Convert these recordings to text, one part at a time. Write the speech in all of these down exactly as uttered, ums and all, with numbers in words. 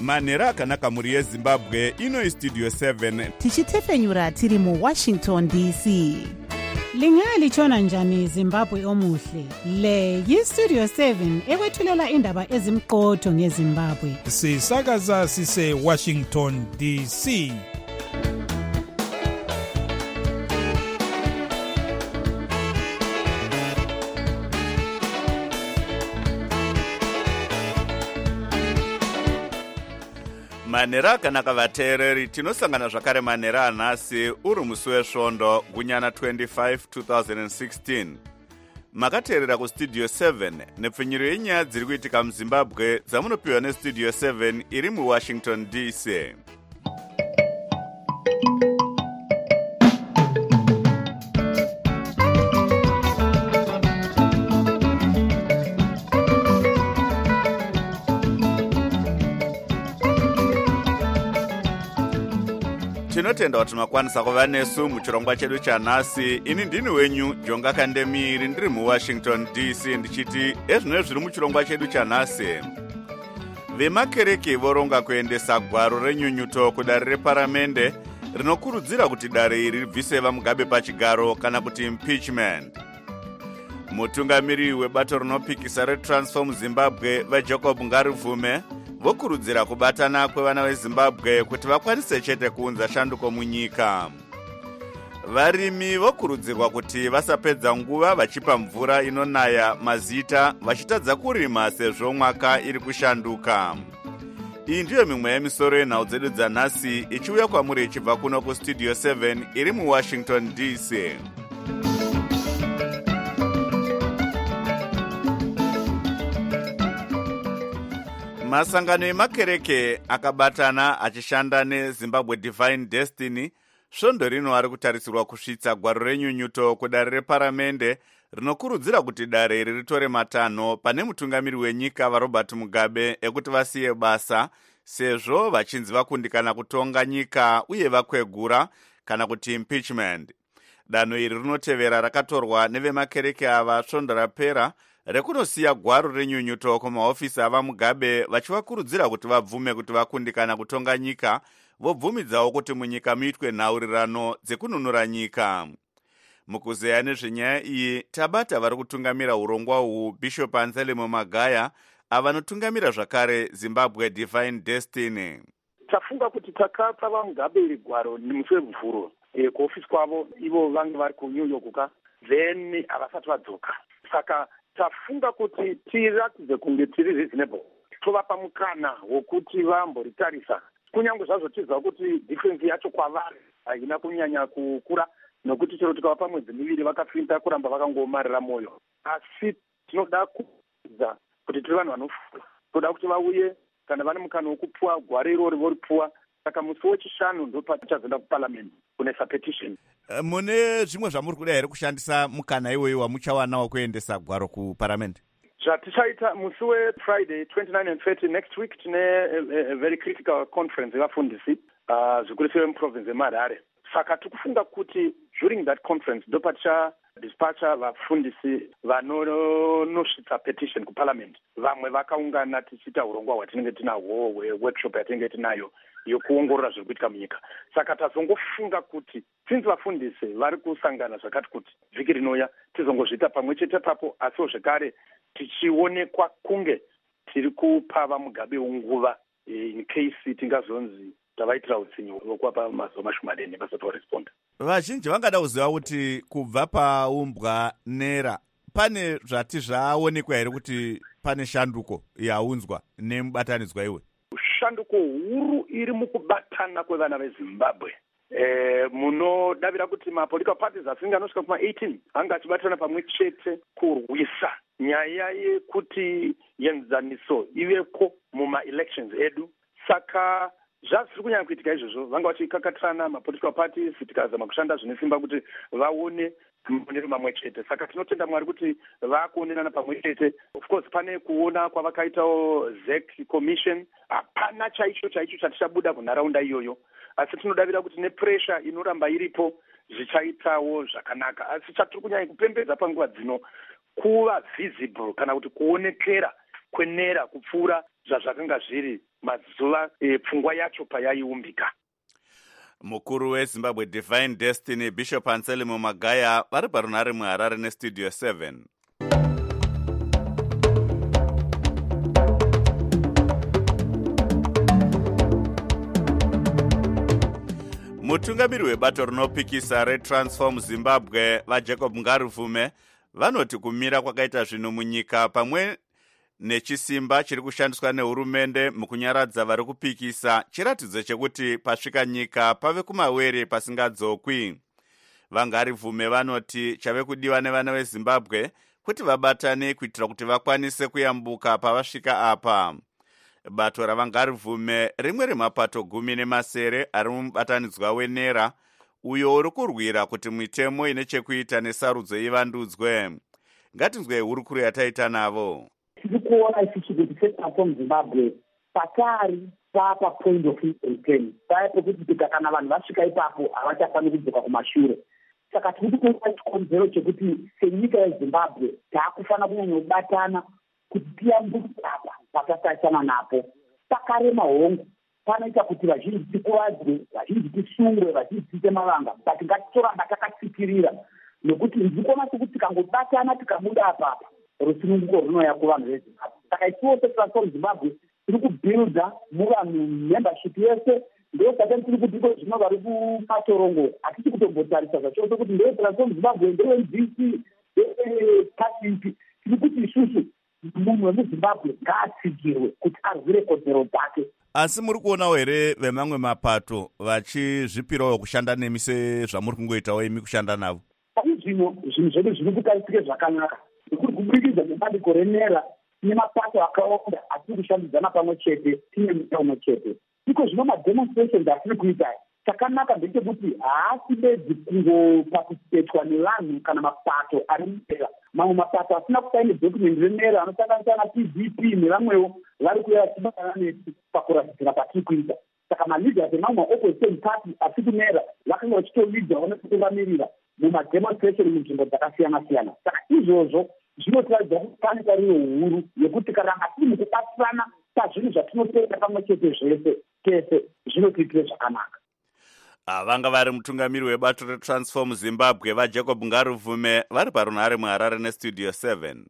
manhero akanaka mhuri yezimbabwe. Ino Studio seven tichitefenyura tiri mu Washington D C. Lingalitshona njani Zimbabwe omuhle? Le yi-Studio seven ekwethulela indaba ezimqotho ngeZimbabwe. Sisakaza sise Washington D C. manhero akanaka vateereri, tinosangana zvakare manhero anhasi uri musi wesvondo gunyana twenty-five twenty sixteen. Makateerera kustudio seven nepfenyuro yenyaya dziri kuitika muzimbabwe dzamunopiwa nestudio seven iri muwashington D C. Tinotenda kuti makwanisa kuva nesu muchirongwa chedu chanhasi. Ini ndini wenyu Jonga Kandemiri ndiri muWashington D C ndichiti ezvino zviri muchirongwa chedu chanhasi. Vemakereke voronga kuendesa gwaro renyunyuto kudare reparamende rinokurudzira kuti dare iri ribvise vaMugabe pachigaro kana kuti impeachment. Mutungamiri webato rinopikisa reTransform Zimbabwe vaJacob Ngarivume vokurudzira kubatana kwevana veZimbabwe kuti vakwanise chete kuunza shanduko munyika. Varimi vokurudzirwa kuti vasapedza nguva vachipa mvura inonaya mazita vachitadza kurima sezvo mwaka iri kushanduka. Iyi ndiyo mimwe yemisoro yenhau dzedu dzanhasi ichiuya kwamuri ichibva kuno kustudio seven iri muWashington D C. Masangano emakereke akabatana achishanda neZimbabwe Divine Destiny svondo rino ari kutarisirwa kusvitsa gwaro renyunyuto kudare reparamende rinokurudzira kuti dare iri ritore matanho pane mutungamiri wenyika vaRobert Mugabe ekuti vasiye basa sezvo vachinzi vakundikana kutonga nyika uye vakwegura kana kuti impeachment. Danho iri rinotevera rakatorwa nevemakereke ava svondo rapera rekunosiya gwaro renyunyuto kumahofisi ava Mugabe vachivakurudzira kuti vabvume kuti vakundikana kutonga nyika vobvumidzawo kuti munyika muitwe nhaurirano dzekununura nyika. Mukuzeya nezvenyaya iyi tabata vari kutungamira urongwa uhu Bishop Anselmo Magaya avanotungamira zvakare Zimbabwe Divine Destiny. Tafunga kuti takapa vaMugabe iri gwaro nemusi wemvhuro e, kuofisi kwavo ivo vange vari kuNew York ka then havasati vadzoka. Saka tafunga kuti tiratidze kunge tiri reasonable, tovapa mukana wokuti vamboritarisa. Kunyange zvazvo tiziva kuti difference yacho kwavari haina kunyanya kukura, nokuti chero tikavapa mwedzi miviri vakafinda kuramba vakangomarira moyo. Asi tinoda kuudza kuti tiri vanhu vanofura, toda kuti vauye kana vane mukana wokupuwa gwaro irori voripuwa. Saka musi wechishanu ndo patichazoenda kuparliament kunesa petition. Mune zvimwe zvamuri kuda here kushandisa mukana iwoyo wamuchawana wekuendesa gwaro kuparliament? Zvatichaita musi weFriday twenty-nine and thirty next week tine a, a, a very critical conference yevafundisi uh, zvikuru sei vemuprovince yeMarare. Saka tikufunga kuti during that conference ndo paticha dispatcha vafundisi vanonosvitsa petition kuparliament. Vamwe vakaungana tichiita urongwa hwatinenge tinahwo workshop yatinenge tinayo yokuongorora zviri kuitika munyika. Saka tazongofunga kuti since vafundisi vari kusangana zvakati kuti vhiki rinouya tizongozviita pamwe chete papo, asiwo zvekare tichionekwa kunge tiri kupa vaMugabe nguva in case tingazonzi tavaitira utsinye hwekuvapa mazuva mashomanene vasati varesponda. Vazhinji vangada kuziva kuti kubva paumbwa nera pane zvati zvaonekwa here kuti pane shanduko yaunzwa nemubatanidzwa iwe? Shanduko huru iri mukubatana kwevana veZimbabwe. E, munodavira kuti mapolitical parties asinga anosvika kuma eighteen anga achibatana pamwe chete kurwisa nyaya yekuti yenzaniso iveko muma-elections edu. Saka zvazviri kunyanya kuitika izvozvo vanga vachikakatirana mapolitical parties tikazama kushanda zvine simba kuti vaone maonero mamwe chete. Saka tinotenda Mwari kuti vakuonerana pamwe chete. Of course pane kuona kwavakaitawo Z E C commission, hapana chaicho chaicho chatichabuda kunharaunda iyoyo, asi tinodavira kuti nepressure inoramba iripo zvichaitawo zvakanaka. Asi chatiri kunyanya kupembedza panguva dzino kuva visible kana kuti kuonekera kwenera kupfuura zvazvakanga zviri mazuva e, pfungwa yacho payaiumbika. Mukuru weZimbabwe Divine Destiny Bishop Anselmo Magaya vari parunhare muHarare neStudio seven. Mutungamiri webato rinopikisa reTransform Zimbabwe vaJacob Ngaruvume vanoti kumira kwakaita zvinhu munyika pamwe nechisimba chiri kushandiswa nehurumende mukunyaradza vari kupikisa chiratidzo chekuti pasvika nyika pave kumawere pasingadzokwi. Vangarivume vanoti chave kudiwa nevana veZimbabwe kuti vabatane kuitira kuti vakwanise kuyambuka pavasvika apa. Bato ravangarivume rimwe remapato gumi nemasere ari mubatanidzwa wenera uyo uri kurwira kuti mitemo ine chekuita nesarudzo ivandudzwe. Ngatinzwe hurukuru yataita navo. Tiri kuona isusu kuti seTransform Zimbabwe patari papa point of return paya pekuti kana vanhu vasvika ipapo havachafaniri kudzoka kumashure. Saka tiri kuona chikonzero chekuti senyika yeZimbabwe taakufanira kunyanya kubatana kuti tiyambuke apa patasachana napo. Pakarema hongu panoita kuti vazhinji tikuvadzwe, vazhinji tisungwe, vazhinji tiite mavanga, but ngatitoramba takatsikirira nekuti ndikuona sekuti tikangobatana tikabuda apapa rusununguko runouya kuvanhu veZimbabwe. Saka isiwo seTransform Zimbabwe tiri kubuilda muvanhu membership yese, ndo saka tiri kuti iko zvino vari kumatorongo hatisi kutombotarisa zvacho sekuti ndewe Transform Zimbabwe, ndewe M D C, ndewe Kasipi. Tiri kuti isusu munhu wemuZimbabwe ngaatsigirwe kuti arwire kodzero dzake. Asi muri kuonawo here vemamwe mapato vachizvipirawo kushanda nemi sezvamuri kungoitawo imi kushanda navo? Asi zvino zvinhu zvedu zviri kutarisike zvakanaka nekuti kubudikidza nebandiko renera tine mapato akawanda atiri kushandidzana pamwe chete, tine muta umwe chete. Iko zvino mademonstrations atiri kuita chakanaka ndechekuti haasi bedzi kungopatisipetwa nevanhu kana mapato ari mudera. Mamwe mapato asina kusaine document renera anosanganisira na P D P nevamwewo vari kuuya vachibatana nesu pakuratidzira patiri kuita. Saka maleaders emamwe opposition party asi kunera vakanga vachitoleadwa vanototungamirira mumademonstration munzvimbo dzakasiyana-siyana. Saka izvozvo zvinotiradza kuti pane tariro huru yekuti kana hatiri mukubatsirana pazvinhu zvatinotoita pamwe chete zvese tese zvinotiitire zvakanaka. Vanga vari mutungamiri webato reTransform Zimbabwe vaJacob Ngaruvume vari parunhare muHarare neStudio seven.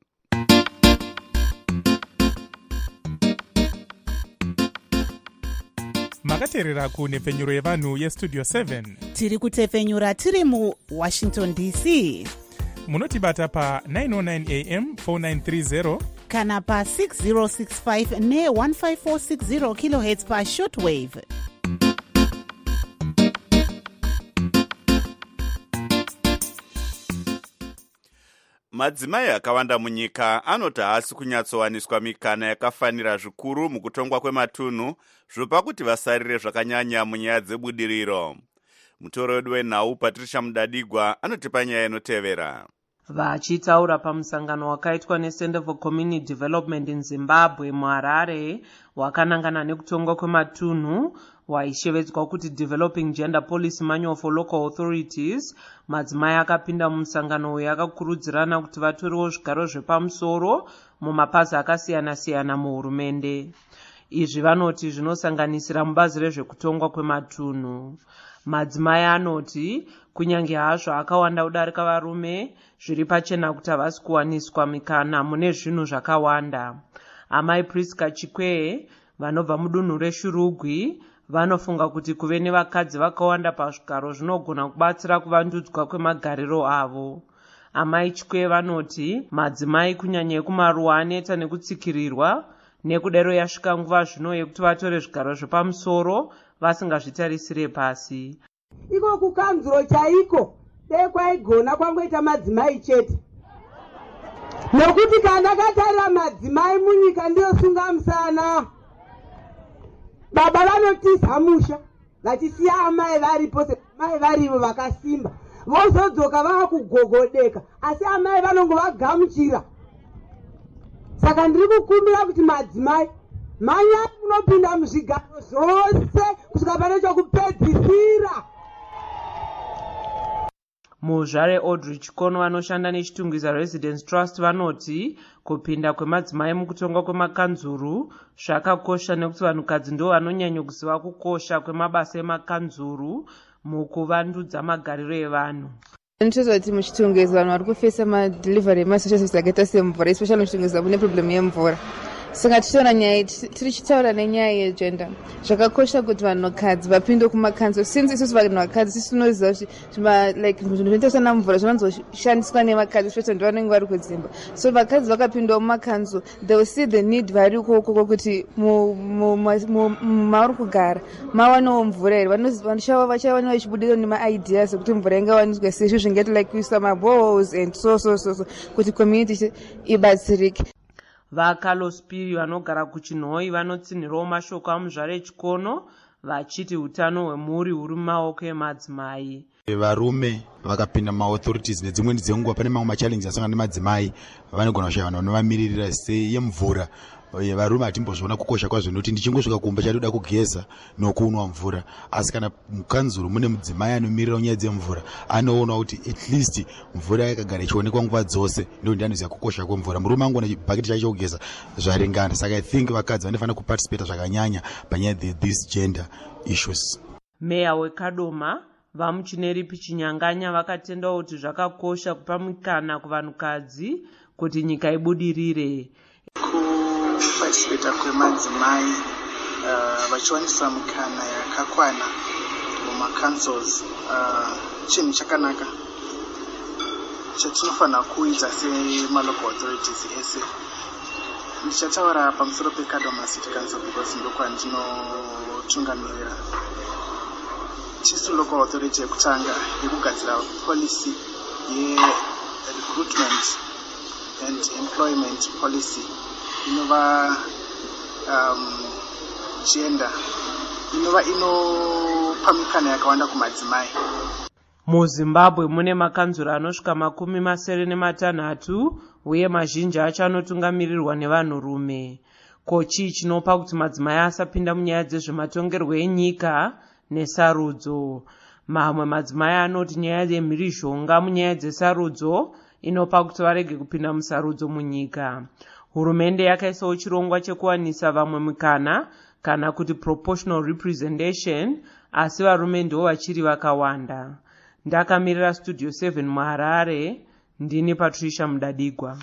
makateerera kunhepfenyuro yevanhu yeStudio seven. Tiri kutepfenyura tiri muWashington D C. Munotibata pa nine oh nine A M four nine three zero kana pa six zero six five ne one five four six zero kilohertz pa shortwave. Madzimai akawanda munyika anoti haasi kunyatsowaniswa mikana yakafanira zvikuru mukutongwa kwematunhu zvopa kuti vasarire zvakanyanya munyaya dzebudiriro. Mutoro wedu wenhau Patricia Mudadigwa anotipa nyaya inotevera. Vachitaura pamusangano wakaitwa neCenter for Community Development in Zimbabwe muHarare wakanangana nekutongwa kwematunhu waishevedzwa kuti Developing Gender Policy Manual for Local Authorities, madzimai akapinda mumusangano uyu akakurudzirana kuti vatoriwo zvigaro zvepamusoro mumapazi akasiyana-siyana muhurumende. Izvi vanoti zvinosanganisira mubazi rezvekutongwa kwematunhu. Madzimai anoti kunyange hazvo akawanda kudarika varume, zviri pachena kuti havasi kuwaniswa mikana mune zvinhu zvakawanda. Amai Priska Chikweye vanobva mudunhu reShurugwi vanofunga kuti kuve nevakadzi vakawanda pazvigaro zvinogona kubatsira kuvandudzwa kwemagariro avo. Amai Chikweye vanoti madzimai kunyanya ekumaruwa aneta nekutsikirirwa, nekudaro yasvika nguva zvino yekuti vatore zvigaro zvepamusoro vasingazvitarisire pasi. Iko kukanzuro chaiko dai kwaigona kwangoita madzimai chete, nokuti kana katarira madzimai munyika ndiyosunga musana. Baba vanotisa musha vachisiya amai varipo, mai varivo vakasimba, vozodzoka vava kugogodeka, asi amai vanongovagamuchira. Saka ndiri kukumbira kuti madzimai manyai munopinda muzvigaro zvose kusvika pane chokupedzisira. muzvare Audrey Chikono vanoshanda nechitungwiza Residence Trust vanoti kupinda kwemadzimai mukutonga kwemakanzuru zvakakosha nekuti vanhukadzi ndo vanonyanya kuziva kukosha kwemabasa emakanzuru mukuvandudza magariro evanhu. Ndinotiza kuti muchitungwiza vanhu vari kufesa madelivery emasocial services akaita semvura, especially muchitungwiza mune problem yemvura. Saka tichiona nyaya tichitaura nenyaya yegender, zvakakosha kuti vanhukadzi vapinde kumakanzuru, since isusu vanhukadzi sisi tinoziva kuti like zvinoita sana mvura zvinozoshandiswa nemakadzi especially ndo vanenge vari kudzimba. So vakadzi vakapindawo mumakanzuru, they will see the need vari ikoko kuti mauri kugara mawanewo mvura here, vachavanewo vachibudirira nemaideas ekuti mvura ingawaniswa sei, izvi zvingati like kuisa maboreholes and so so so so kuti community ibatsirike. VaCarlos Piri vanogara kuChinhoi vanotsinhirawo mashoko amuzvare Chikono vachiti utano hwemhuri huri mumaoko emadzimai. Varume vakapinda maauthorities nedzimweni dzenguva pane mamwe machallenges asangana nemadzimai vanogona kushaya vanhu vanovamiririra seyemvura. Varume hatimbozviona kukosha kwazvo nekuti ndichingosvika kumba chatoda kugeza nokunwa mvura, asi kana mukanzuru mune mudzimai anomirira nyaya dzemvura anoona kuti at least mvura yakagara ichionekwa nguva dzose, ndo ndanoziva kukosha kwemvura. Murume angona bhaketi chake chokugeza zvaringana. Saka I think vakadzi vanofanira kuparticipate zvakanyanya panyaya these gender issues. Meya weKadoma vamuchineripi Chinyanganya vakatendawo kuti zvakakosha kupa mukana kuvanhukadzi kuti nyika ibudirire. Kuparticipate kwemadzimai vachiwanisa mukana yakakwana mumacancels chinhu chakanaka chatinofanira kuita semalocal authorities ese. Ndichataura pamusoro peKadoma City Council because ndokwandiinotungamirira. Tisu local authority yekutanga yekugadzira policy ye-recruitment and employment policy inova um, gender inova inopa mikana yakawanda kumadzimai. MuZimbabwe mune makanzura anosvika makumi masere nematanhatu uye mazhinji acho anotungamirirwa nevanhurume. Kochi chinopa kuti madzimai asapinda munyaya dzezvematongerwo enyika nesarudzo. Mamwe madzimai anoti nyaya yemhirizhonga munyaya dzesarudzo inopa kuti varege kupinda musarudzo munyika. Hurumende yakaisawo chirongwa chekuwanisa vamwe mukana kana kuti proportional representation, asi varume ndo vachiri vakawanda. Ndakamirira Studio seven muHarare, ndini Patricia Mudadigwa.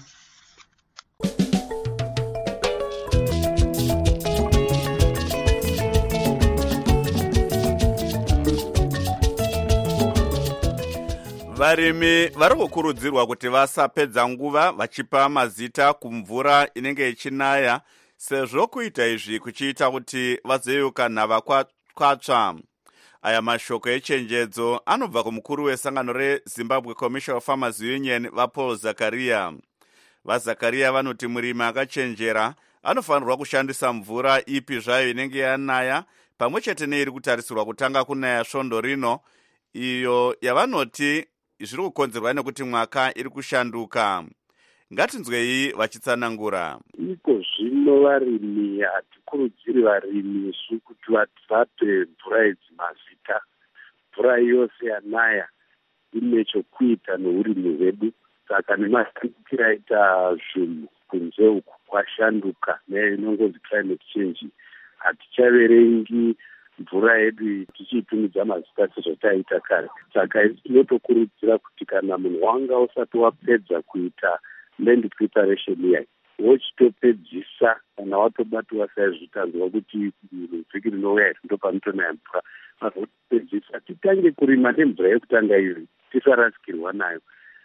Varimi vari kukurudzirwa kuti vasapedza nguva vachipa mazita kumvura inenge ichinaya, sezvo kuita izvi kuchiita kuti vazeyuka nhava kwatsva. Aya mashoko echenjedzo anobva kumukuru wesangano reZimbabwe Commercial Farmers Union vaPaul Zakaria. VaZakaria vanoti murimi akachenjera anofanirwa kushandisa mvura ipi zvayo inenge yanaya, pamwe chete neiri kutarisirwa kutanga kunaya svondo rino, iyo yavanoti zviri kukonzerwa nekuti mwaka iri kushanduka. Ngatinzwei vachitsanangura. Iko zvino varimi hatikurudziri varimi isu kuti vape mvura idzi mazita. Mvura yose yanaya ine chokuita neurimi hwedu. Saka nemashandukiro aita zvinhu kunze uku kwashanduka neinongonzi climate change, hatichaverengi mvura yedu tichiitumidza mazita sezvataita kare. Saka tinotokurudzira kuti kana munhu wanga usati wapedza kuita land preparation yai, wochitopedzisa kana watobatiwa saizvitanzwa kuti vhiki rinouya iri ndo panotonaya mvura, mazotopedzisa titange kurima nemvura yekutanga iyo tisarasikirwa nayo.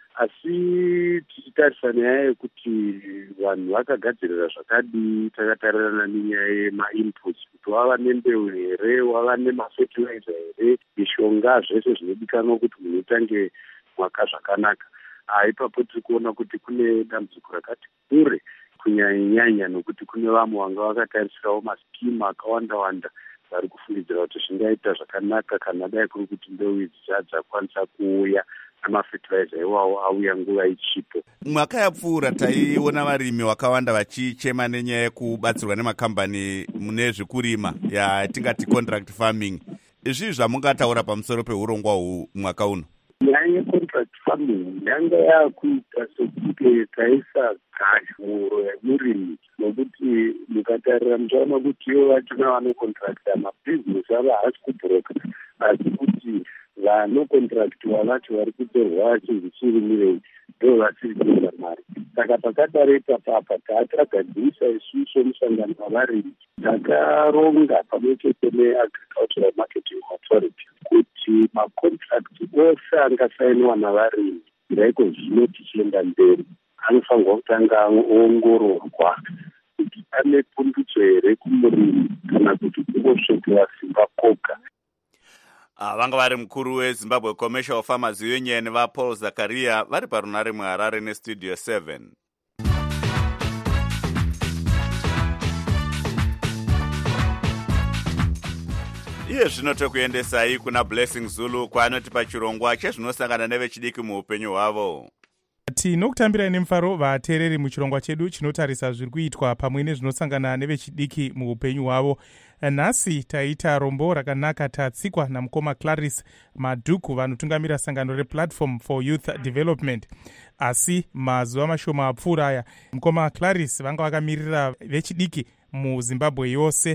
Asi tichitarisa nyaya yekuti vanhu vakagadzirira zvakadii, takatarirana nenyaya yema-inputs kuti wava nembeu here, wava nemafertilizer here, mishonga zvese zvinodikanwa kuti munhu utange mwaka zvakanaka. Ipapo tiri kuona kuti kune dambudziko rakati kure kunyanya-nyanya nokuti kune vamwe vanga vakatarisirawo maskimu akawanda-wanda vari kufungidzira kuti zvingaita zvakanaka kana dai kuri kuti mbeu idzi dzakwanisa kuuya namafertilizer iwawo auya nguva ichipo. Mwaka yapfuura taiona varimi vakawanda vachichema nenyaya yekubatsirwa nemakambani mune zvekurima yatingati contract farming. Izvi zvamungataura pamusoro peurongwa huu mwaka uno? Nyaya yecontract contract farming yanga yakuita sekuti taisa gashuro yemurimi nokuti mukatarira muchaona kuti ivo vachona vanokontrakta mabhizinesi ava haasi kubhuroka asi kuti vanokontraktiwa vacho vari kutorwa chinhu chirimire ndo vasiri kuenda mari. Saka pakadaro ipapapa taatagadzirisa isusu somusangano wavarimi takaronga pamwe chete neagricultural marketing authority kuti makontrakt ose angasainiwa navarimi ndaiko zvino tichienda mberi anofanirwa kutanga aongororwa kuti ane pundutso here kumurimi kana kuti kungosvekiwa simba koga. Ah, vanga vari mukuru weZimbabwe Commercial Farmers Union vaPaul Zakaria vari parunare muHarare neStudio seven. Iye zvino tokuendesai kuna Blessing Zulu kwaanoti pachirongwa chezvinosangana nevechidiki muupenyu hwavo. Tinokutambirai nemufaro vateereri muchirongwa chedu chinotarisa zviri kuitwa pamwe nezvinosangana nevechidiki muupenyu hwavo. Nhasi taita rombo rakanaka tatsikwa namukoma Clarice Madhuku vanotungamira sangano rePlatform for Youth Development. Asi mazuva mashoma apfuura aya mukoma Clarice vanga vakamirira vechidiki muZimbabwe yose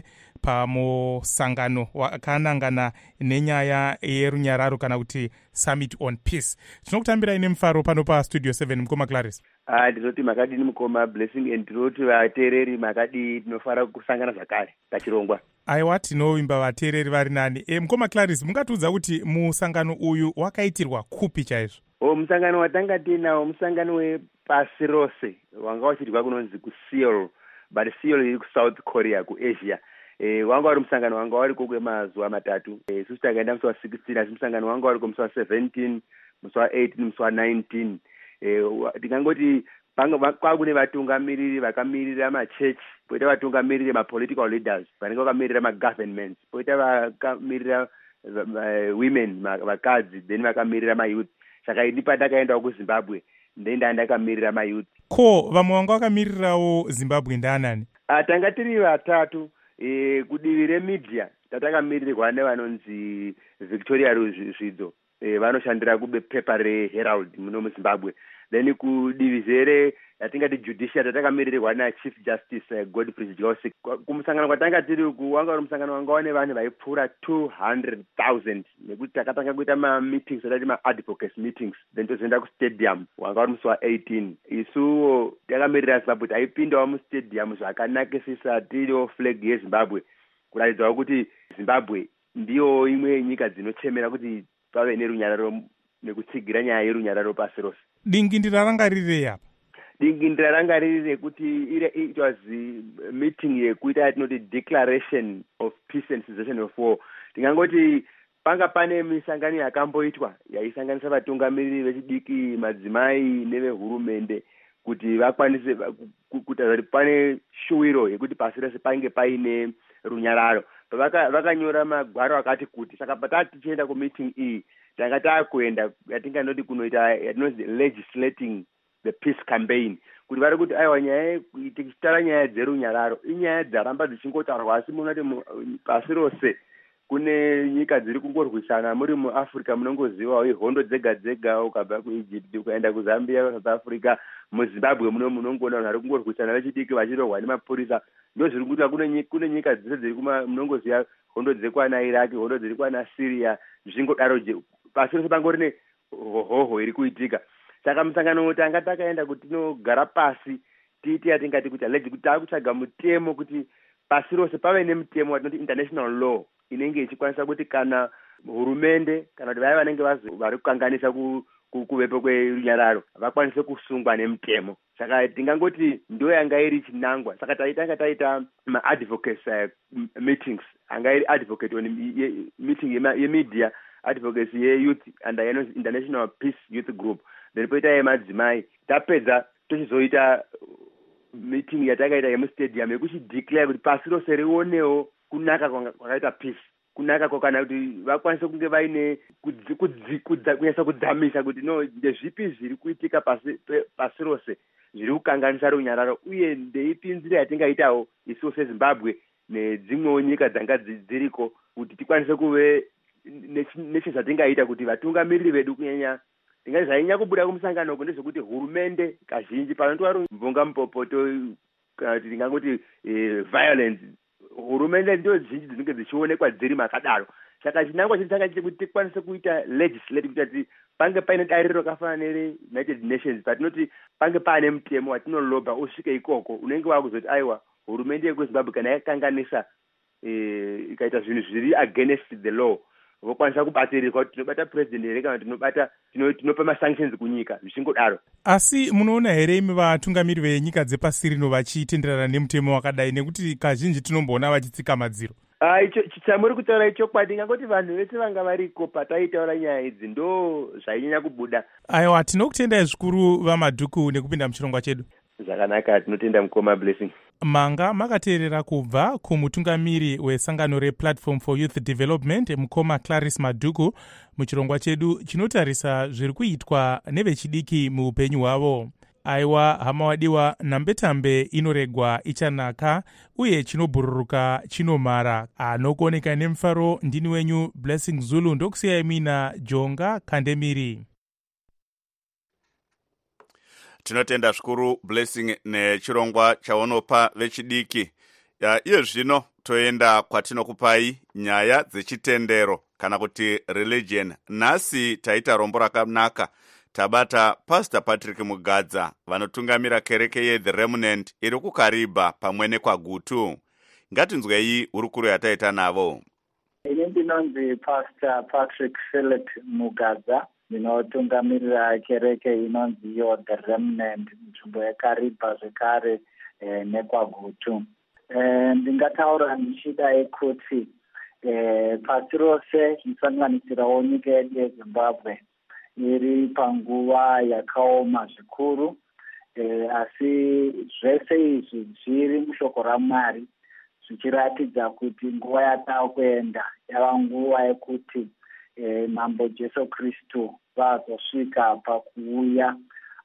pamusangano wakanangana nenyaya yerunyararo kana kuti Summit on Peace. Tinokutambirai nemufaro pano paStudio seven mukoma Clarice. Ah, ndinoti makadini mukoma Blessing and ndinoti vateereri makadi tinofara kusangana zvakare pachirongwa. Aiwa, tinovimba vateereri vari nani. E, mukoma Clarice, mungatiudza kuti musangano uyu wakaitirwa kupi chaizvo? O, musangano watanga tinawo musangano wepasi rose wanga uchiitirwa kunonzi kuSeoul, but Seoul iri kuSouth Korea kuAsia. E, wanga wari musangano wanga wari kwemazuva matatu. E, isusu takaenda musi wa sixteen asi musangano wanga wari musi wa seventeen, musi wa eighteen, musi wa nineteen. E, tikangoti kwakune vatungamiriri vakamirira machechi, poita vatungamiriri mapolitical leaders vanenge vakamirira magovernments, poita vakamirira uh, women vakadzi, then vakamirira mayouth. Saka ini pandakaendawo kuZimbabwe ndenda ndakamirira mayouth. Ko vamwe vanga vakamirirawo Zimbabwe ndanani? Ah, tanga tiri vatatu. E, kudivi remedia tatakamirirwa nevanonzi Victoria Ruzvidzo, e, vanoshandira kupepa reHerald muno muZimbabwe. Then kudivi zere yatingati judiciary tatakamirirwa naChief Justice uh, Godfrey Joseph. Kumusangano kwatanga tiri kuwanga uri musangano wanga wane vanhu vaipfuura two hundred thousand nekuti takatanga kuita ma meetings adati ma advocacy meetings, then tozoenda kustadium wanga uri musi wa eighteen. Isuwo takamirira Zimbabwe taipindawo mustadium zvakanakisisa tiriwo flag yeZimbabwe kuratidzawo kuti Zimbabwe ndiyo imwe nyika dzinochemera kuti pave nerunyararo nekutsigira nyaya yerunyararo pasi rose. Dingindira ranga riri apa? Dingindira ranga riri rekuti it was a meeting yekuita yatinoti declaration of peace and cessation of war. Tingangoti panga pane misangano yakamboitwa yaisanganisa vatungamiriri vechidiki, madzimai nevehurumende kuti vakwanise kutaura kuti pane shuwiro yekuti pasi rese pange paine runyararo. Vakanyora magwaro akati kuti. Saka patati tichienda kumeeting iyi tanga taakuenda yatinganoti kunoita yatinonzi legislating the peace campaign, kuti vari kuti aiwa nyaya tichitara nyaya dzerunyararo inyaya dzaramba dzichingotarwa, asi munoti pasi rose kune nyika dziri kungorwisana. Muri muAfrica munongozivawo ihondo dzega dzega, ukabva kuEgypt ukaenda kuZambia, South Africa, muZimbabwe muno munongoona vanhu vari kungorwisana vechidiki vachirohwa nemapurisa. Ndo zviri kuita kune nyika dzese dziri munongoziva hondo dzekwana Iraq, hondo dziri kwana Syria, zvingodaro je pasi rose pangorine hoho iri kuitika. Saka musangano tanga takaenda kuti tinogara pasi tiiti yatingati kuti already kuti takutsvaga mutemo kuti pasi rose pave nemutemo watinoti international law inenge ichikwanisa kuti kana hurumende kana kuti vaya vanenge vari kukanganisa kuvepo kwerunyararo vakwanise kusungwa nemutemo. Saka tingangoti ndo yanga iri chinangwa. Saka taitanga taita ma-advocacy uh, meetings, anga iri advocate on meeting yemedia, advocacy ye-youth and the International Peace Youth Group, then poita yemadzimai. Tapedza tochizoita meeting yatakaita yemustadium yekuchideclare kuti pasi rose rionewo kunaka kwakaita peace, kunaka kwakana kuti vakwanise kunge vaine kunyasa kudzamisa kuti no ndezvipi zviri kuitika pasi pasi rose zviri kukanganisa runyararo, uye ndeipi nzira yatingaitawo isuwo seZimbabwe nedzimwewo nyika dzanga dziriko kuti tikwanise kuve nechezvatingaita kuti vatungamiriri vedu kunyanya ndingati zvainyanya kubuda kumusangano uko ndezvekuti hurumende kazhinji panotori mvonga mupopoto kana kuti ndingangoti violence, hurumende ndio zhinji dzinenge dzichionekwa dziri makadaro. Saka chinangwa chiri chakachiti kuti tikwanise kuita legislate kuti pange paine dariro rakafanana neReunited Nations patinoti pange paane mutemo watinoloba usvike ikoko unenge wakuzoti aiwa hurumende yekuZimbabwe kana yakanganisa eh, ikaita zvinhu zviri against the law vokwanisa kubatsirirwa kuti tinobata president here kana tinobata tinopa masanctions kunyika zvichingodaro. Asi munoona here imi vatungamiri venyika dzepasi rino vachitenderana nemutemo wakadai, nekuti kazhinji tinomboona vachitsika madziro? Ah, icho chamuri kutaura chokwadi, ngangoti vanhu vese vanga variko pataitaura nyaya idzi ndo zvainyanya kubuda. Aiwa, tinokutendai zvikuru vamadhuku nekupinda muchirongwa chedu. Zvakanaka, tinotenda mukoma Blessing. Manga makateerera kubva kumutungamiri wesangano rePlatform for Youth Development mukoma Clarice Madhuku muchirongwa chedu chinotarisa zviri kuitwa nevechidiki muupenyu hwavo. Aiwa hama wadiwa, nambetambe inoregwa ichanaka uye chinobhururuka chinomara. Anokuoneka nemufaro ndini wenyu Blessing Zulu, ndokusiyai mina Jonga Kandemiri. Tinotenda zvikuru Blessing nechirongwa chaunopa vechidiki. Iye zvino toenda kwatinokupai nyaya dzechitendero kana kuti religion. Nhasi taita rombo rakanaka. Tabata Pastor Patrick Mugadza vanotungamira kereke yeThe Remnant iri kuKariba pamwe nekwaGutu. Ngatinzwei hurukuro yataita navo. Ini ndinonzi Pastor Patrick Philip Mugadza, ndinotungamirira kereke inonzi yo The Remnant nzvimbo yeKariba zvekare eh, nekwaGutu. Eh, ndingataura ndichida kuti eh, pasi rose musanganisirawo nyika yedu yeZimbabwe iri panguva yakaoma zvikuru, e, asi zvese izvi zviri mushoko raMwari zvichiratidza kuti nguva yatakuenda yava nguva yekuti e, mambo Jesu Kristu vazosvika pakuuya,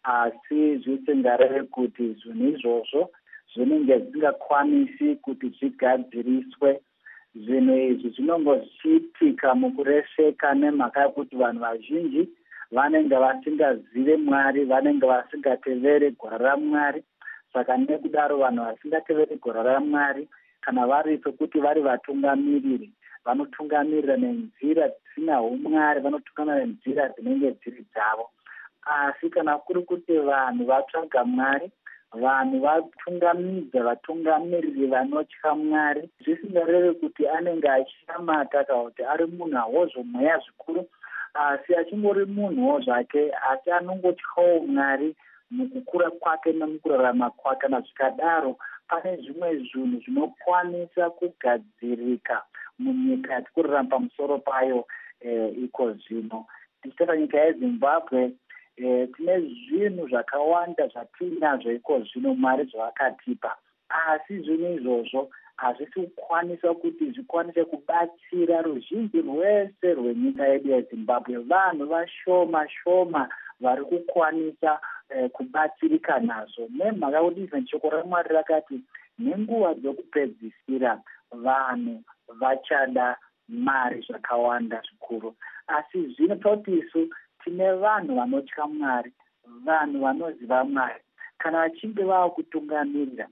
asi zvisingareve kuti zvinhu izvozvo zvinenge zvisingakwanisi kuti zvigadziriswe. Zvinhu izvi zvinongo zvichiitika mukureseka nemhaka yekuti vanhu vazhinji vanenge vasingazive Mwari, vanenge vasingatevere gwara raMwari. Saka nekudaro vanhu vasingatevere gwara raMwari kana vari pekuti vari vatungamiriri vanotungamirira nenzira dzisina umwari, vanotungamirira nenzira dzinenge dziri dzavo. Asi kana kuri kuti vanhu vatsvaga Mwari, vanhu vatungamidza vatungamiriri vanotya Mwari, zvisingareve kuti anenge achinamata kana kuti ari munhu ahozvo mweya zvikuru, asi achingori munhuwo zvake, asi anongotyawo Mwari mukukura kwake nemukurarama kwake. Kana zvikadaro pane zvimwe zvinhu zvinokwanisa kugadzirika munyika yatikurarama pamusoro payo e, iko zvino. Tichitara nyika yeZimbabwe, e, tine zvinhu zvakawanda zvatinazvo iko zvino Mwari zvavakatipa, asi zvinhu izvozvo hazvisi kukwanisa kuti zvikwanise kubatsira ruzhinji rwese rwenyika yedu yeZimbabwe. Vanhu vashoma shoma vari kukwanisa eh, kubatsirika nazvo, nemhaka yokuti izvo shoko raMwari rakati nenguva dzokupedzisira vanhu vachada mari zvakawanda zvikuru. Asi zvino toti isu tine vanhu vanotya Mwari, vanhu vanoziva Mwari. Kana vachinge vava kutungamirira,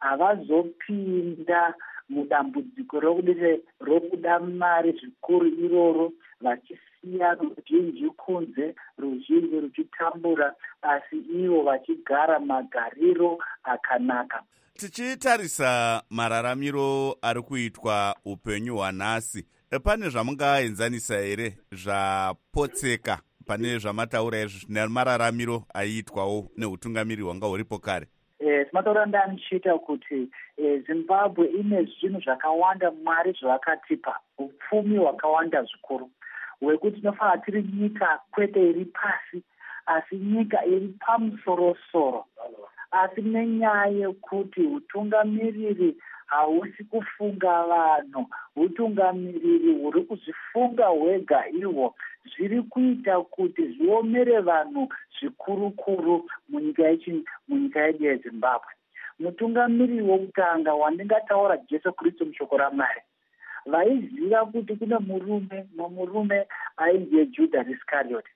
havazopinda mudambudziko rokudire rokuda mari zvikuru iroro, vachisiya ruzhinji kunze, ruzhinji ruchitambura, asi ivo vachigara magariro akanaka. Tichitarisa mararamiro ari kuitwa upenyu hwanhasi, pane zvamungaenzanisa here zvapotseka pane zvamataura izvi nemararamiro aiitwawo neutungamiri hwanga huripo kare? Timataura ndanichita kuti e, Zimbabwe ine zvinhu zvakawanda Mwari zvavakatipa, upfumi hwakawanda zvikuru, hwekuti tinofanira tiri nyika kwete iri pasi, asi nyika iri pamusoro-soro. Asi nenyaya yekuti utungamiriri hausi kufunga vanhu, utungamiriri huri kuzvifunga hwega ihwo, zviri kuita kuti zviomere vanhu zvikuru-kuru munyika yechi munyika yedu yeZimbabwe. Mutungamiriri wokutanga wandingataura Jesu Kristu mushoko raMwari, vaiziva kuti kune murume, murume ainzi Judas Iscariot.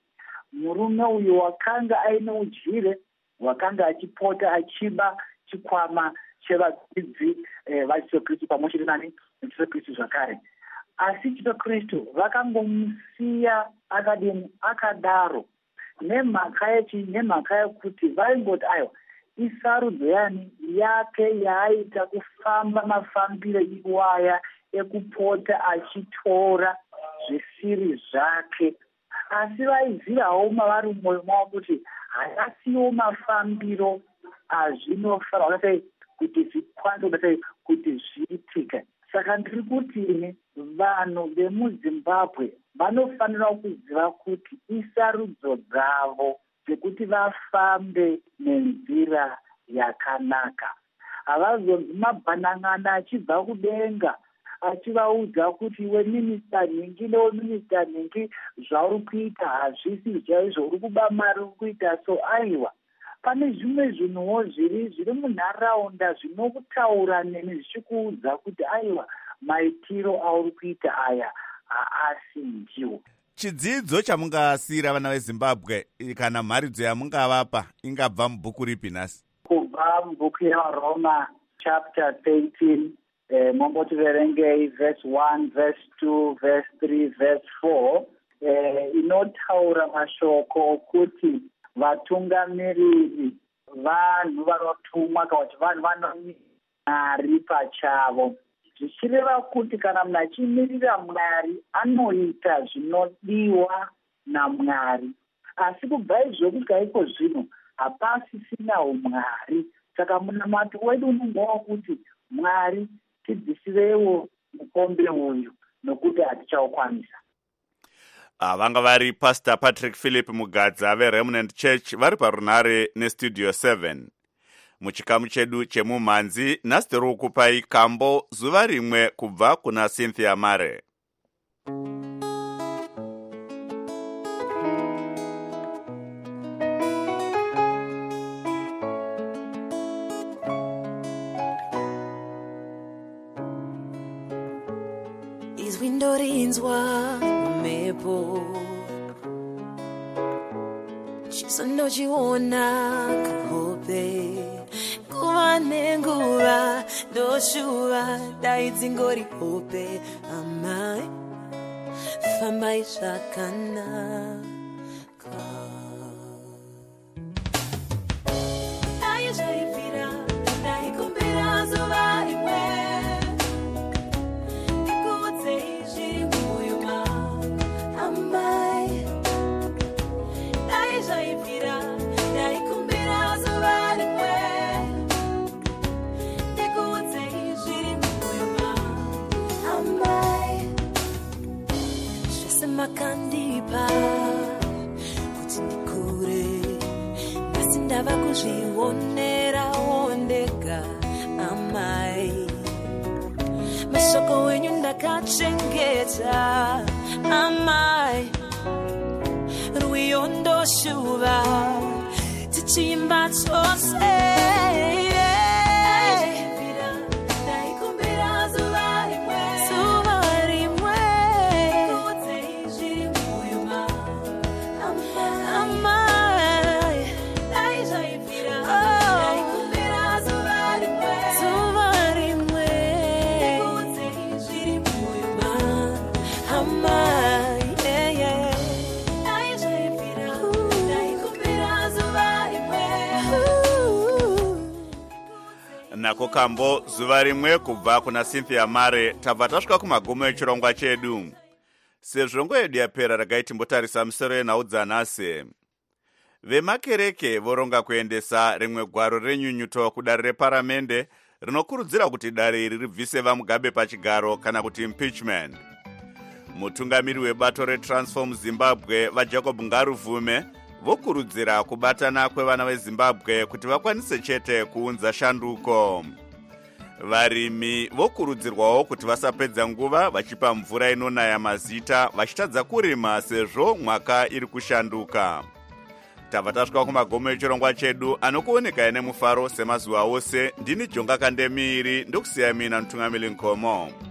murume uyu wakanga aine ujire wakanga achipota achiba chikwama chevadzidzi eh, vajesu kristu pamwe chete nani nejesu kristu zvakare. Asi jesu kristu vakangomusiya akadini akadaro nemhaka yechi nemhaka yekuti vaingoti ayo isarudzo yani yake yaaita kufamba mafambiro iwaya ekupota achitora zvisiri zvake. Asi vaizivawo mavari mumwoyo mavo kuti hayasiwo mafambiro azvinofanira sei kuti zvikwanise sei kuti zviitike. Saka ndiri kuti ine vanhu vemuzimbabwe vanofanira kuziva kuti isarudzo dzavo dzekuti vafambe nenzira yakanaka. Havazonzi mabhanang'ana achibva kudenga achivaudza kuti iwe minista nhingi newe minista nhingi zvauri kuita hazvisi chaizvo, uri kuba mari uri kuita so. Aiwa, pane zvimwe zvinhuwo zviri zviri munharaunda zvinokutaura nemi zvichikuudza kuti aiwa maitiro auri kuita aya haasi ndiwo. Chidzidzo chamungasiyira vana veZimbabwe kana mharidzo yamungavapa ingabva mubhuku ripi nhasi? Kubva mubhuku yaRoma chapter thirteen, eh, mombotiverengei verse one, verse two, verse three, verse four, eh, inotaura mashoko okuti vatungamiriri vanhu vanotumwa kana kuti vanhu vanomari pachavo, zvichireva kuti kana munhu achimirira Mwari anoita zvinodiwa naMwari. Asi kubva izvo kusvika iko zvino hapasisina umwari. Saka munamato wedu unenge wakuti Mwari tidzisirewo mukombe uyu nokuti hatichaukwanisa. Vanga vari Pastor Patrick Philip Mugadza veRemnant Church vari parunare nestudio seven. Muchikamu chedu chemumhanzi nhasi tiri kukupai kambo zuva rimwe kubva kuna Cynthia Mare. Izwi ndorinzwa mumhepo, chiso ndochiona kahope, nguva nenguva ndoshuva dai dzingori hope. Amai fambai zvakanaka, dai zvaibvira ndaikumbira zuva rimwe ndikuudzei zviri mumwoyo mangu. Amai dai zvaibvira ndaikumbira zuva rimwe ndikuudzei zviri mumwoyo mangu. Amai zvese makandipa kuti ndikure, asi ndava kuzvionerawo ndega. Amai mashoko wenyu ndakachengeta. Amai rwiyo ndoshuva tichimba chose. Nako kambo zuva rimwe kubva kuna Cynthia Mare. Tabva tasvika kumagumo echirongwa chedu. Sezvo yedu yapera ragai timbotarisa misoro yenhau dzanhasi. Vemakereke voronga kuendesa rimwe gwaro renyunyuto kudare reparamende rinokurudzira kuti dare iri ribvise vaMugabe pachigaro kana kuti impeachment. Mutungamiri webato reTransform Zimbabwe vaJacob Ngaruvume vokurudzira kubatana kwevana veZimbabwe kuti vakwanise chete kuunza shanduko. Varimi vokurudzirwawo kuti vasapedza nguva vachipa mvura inonaya mazita vachitadza kurima sezvo mwaka iri kushanduka. Tabva tasvika kumagomo echirongwa chedu anokuoneka ine mufaro semazuva ose. Ndini Jonga Kandemiri ndokusiya mina Mutungamiri Nkomo.